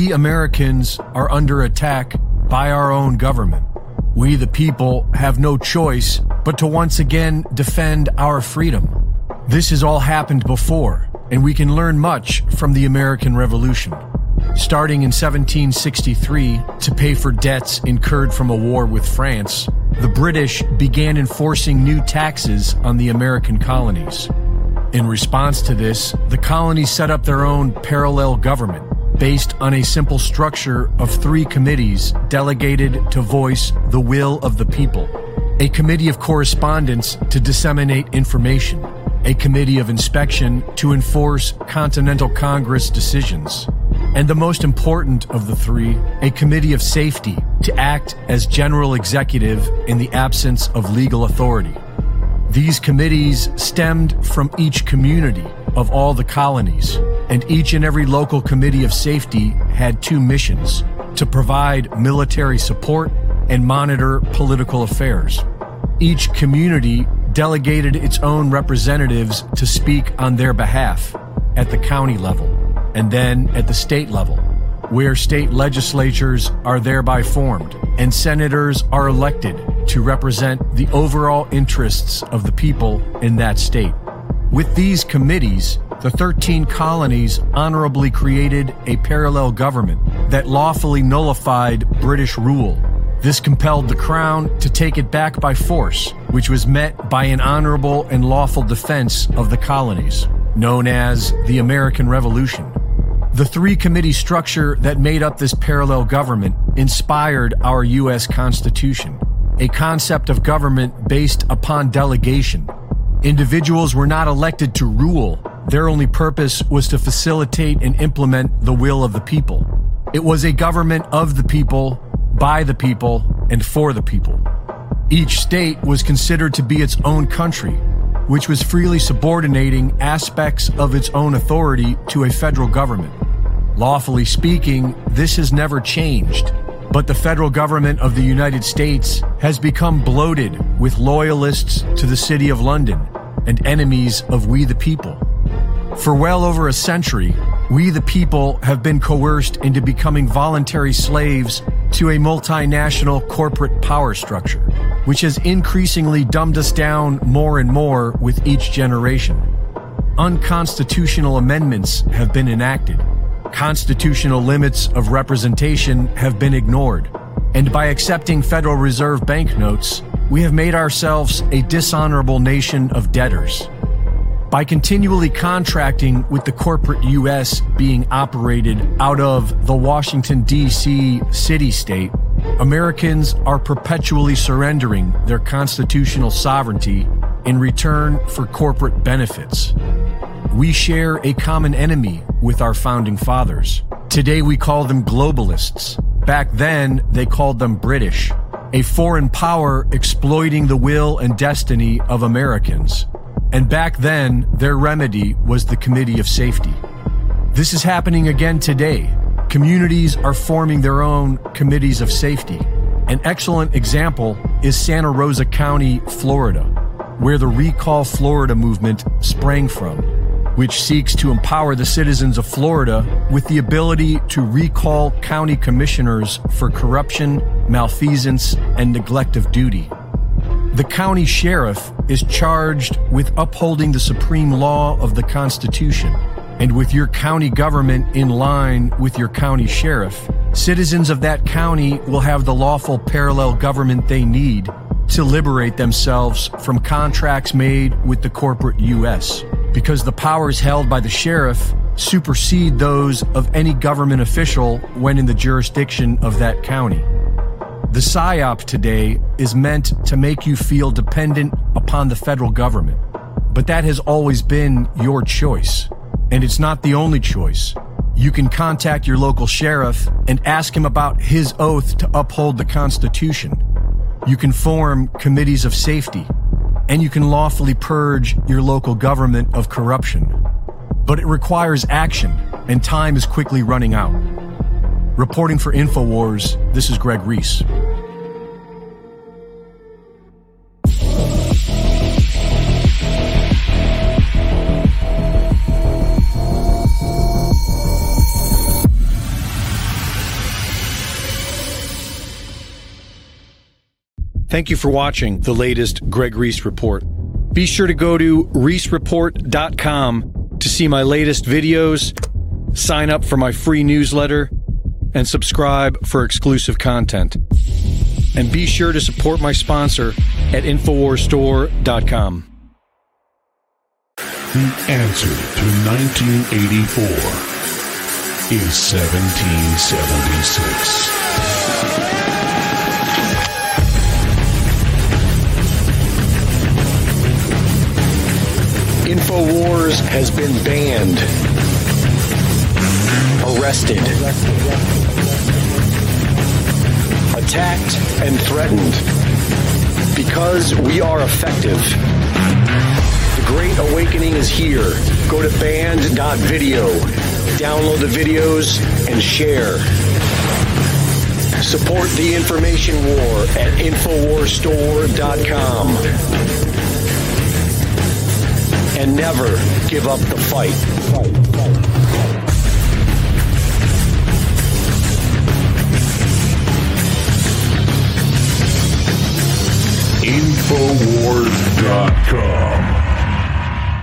We Americans are under attack by our own government. We, the people, have no choice but to once again defend our freedom. This has all happened before, and we can learn much from the American Revolution. Starting in 1763, to pay for debts incurred from a war with France, the British began enforcing new taxes on the American colonies. In response to this, the colonies set up their own parallel government, based on a simple structure of 3 committees delegated to voice the will of the people. A committee of correspondence to disseminate information, a committee of inspection to enforce Continental Congress decisions, and the most important of the 3, a committee of safety to act as general executive in the absence of legal authority. These committees stemmed from each community of all the colonies, and each and every local committee of safety had 2 missions: to provide military support and monitor political affairs. Each community delegated its own representatives to speak on their behalf at the county level, and then at the state level, where state legislatures are thereby formed, and senators are elected to represent the overall interests of the people in that state. With these committees, the 13 colonies honorably created a parallel government that lawfully nullified British rule. This compelled the Crown to take it back by force, which was met by an honorable and lawful defense of the colonies, known as the American Revolution. The 3-committee structure that made up this parallel government inspired our U.S. Constitution, a concept of government based upon delegation. Individuals were not elected to rule. Their only purpose was to facilitate and implement the will of the people. It was a government of the people, by the people, and for the people. Each state was considered to be its own country, which was freely subordinating aspects of its own authority to a federal government. Lawfully speaking, this has never changed, but the federal government of the United States has become bloated with loyalists to the City of London and enemies of we the people. For well over a century, we the people have been coerced into becoming voluntary slaves to a multinational corporate power structure, which has increasingly dumbed us down more and more with each generation. Unconstitutional amendments have been enacted. Constitutional limits of representation have been ignored. And by accepting Federal Reserve banknotes, we have made ourselves a dishonorable nation of debtors. By continually contracting with the corporate U.S. being operated out of the Washington, D.C. city-state, Americans are perpetually surrendering their constitutional sovereignty in return for corporate benefits. We share a common enemy with our founding fathers. Today we call them globalists. Back then, they called them British, a foreign power exploiting the will and destiny of Americans. And back then, their remedy was the Committee of Safety. This is happening again today. Communities are forming their own committees of safety. An excellent example is Santa Rosa County, Florida, where the Recall Florida movement sprang from, which seeks to empower the citizens of Florida with the ability to recall county commissioners for corruption, malfeasance, and neglect of duty. The county sheriff is charged with upholding the supreme law of the Constitution, and with your county government in line with your county sheriff, citizens of that county will have the lawful parallel government they need to liberate themselves from contracts made with the corporate U.S., because the powers held by the sheriff supersede those of any government official when in the jurisdiction of that county. The PSYOP today is meant to make you feel dependent upon the federal government, but that has always been your choice, and it's not the only choice. You can contact your local sheriff and ask him about his oath to uphold the Constitution. You can form committees of safety, and you can lawfully purge your local government of corruption. But it requires action, and time is quickly running out. Reporting for InfoWars, this is Greg Reese. Thank you for watching the latest Greg Reese Report. Be sure to go to reesereport.com to see my latest videos, sign up for my free newsletter, and subscribe for exclusive content. And be sure to support my sponsor at InfoWarsStore.com. The answer to 1984 is 1776. InfoWars has been banned, arrested, attacked, and threatened because we are effective. The Great Awakening is here. Go to banned.video, download the videos, and share. Support the information war at InfoWarsStore.com. And never give up the fight. InfoWars.com